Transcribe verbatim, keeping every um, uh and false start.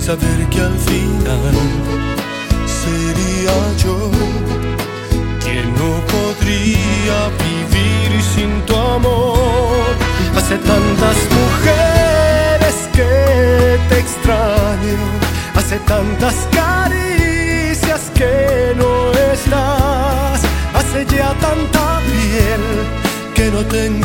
saber que al final sería yo quien no podría vivir sin tu amor. Hace tantas mujeres que te extraño, hace tantas caricias que no estás, hace ya tanta piel que no tengo